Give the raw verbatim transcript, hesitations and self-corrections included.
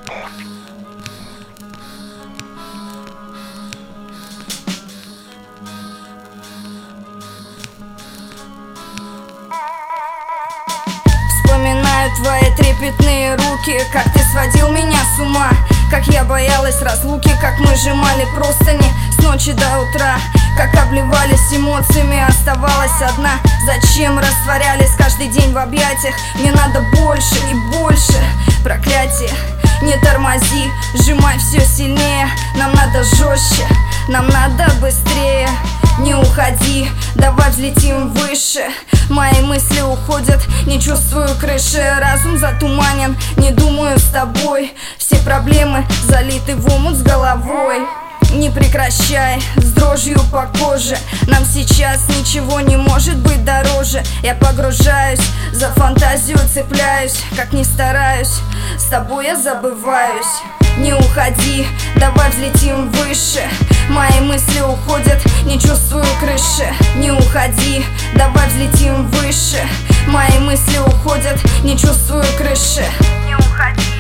Вспоминаю твои трепетные руки, как ты сводил меня с ума, как я боялась разлуки, как мы сжимали простыни с ночи до утра, как обливались эмоциями, оставалась одна. Зачем растворялись каждый день в объятиях? Мне надо больше и больше. Проклятие, не тормози, сжимай все сильнее. Нам надо жестче, нам надо быстрее. Не уходи, давай взлетим выше. Мои мысли уходят, не чувствую крыши. Разум затуманен, не думаю с тобой. Все проблемы залиты в омут с головой. Не прекращай, с дрожью по коже. Нам сейчас ничего не может быть дороже. Я погружаюсь, за фантазию цепляюсь. Как ни стараюсь, с тобой я забываюсь. Не уходи, давай взлетим выше. Мои мысли уходят, не чувствую крыши. Не уходи, давай взлетим выше. Мои мысли уходят, не чувствую крыши. Не уходи.